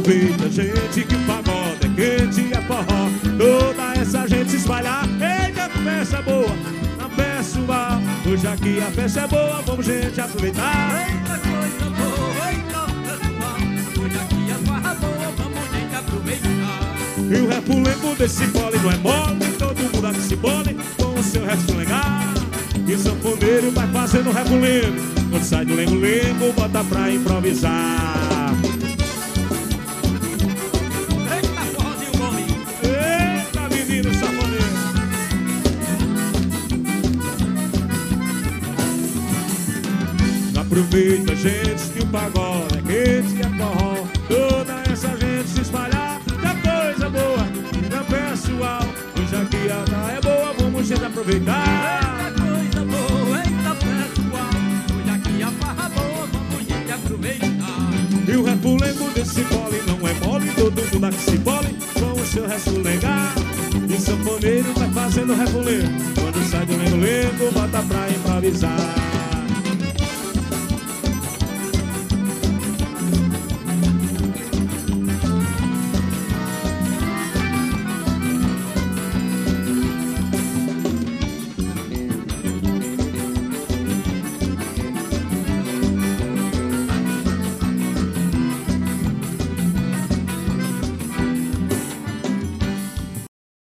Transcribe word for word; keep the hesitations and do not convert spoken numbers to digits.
Aproveita, gente, que o pagode é quente e é forró. Toda essa gente se espalhar. Eita, festa boa na pessoal. Hoje aqui a festa é boa, vamos, gente, aproveitar. Eita coisa boa, eita pessoal. Hoje aqui a farra boa, vamos, gente, aproveitar. E o refulengo desse pole não é mole. Todo mundo aqui se bole com o seu resto legal. E o sanfoneiro vai fazendo refulengo. Quando sai do lengo-lengo, bota pra improvisar. Eita forrozinho bom. Eita, menino sanfoneiro. Aproveita, gente, que o pagode é quente e é forró. Toda essa gente se espalhar. Que coisa boa, na pessoal. Hoje aqui a tá é boa, vamos, gente, aproveitar. Eita coisa boa, eita pessoal. Hoje aqui a farra boa, vamos, gente, aproveitar. E o refulengo desse pole não é mole. Todo mundo aqui se pole com o seu resto legal. E o sanfoneiro vai fazendo refulengo. Quando sai do lengo-lengo, bota pra improvisar.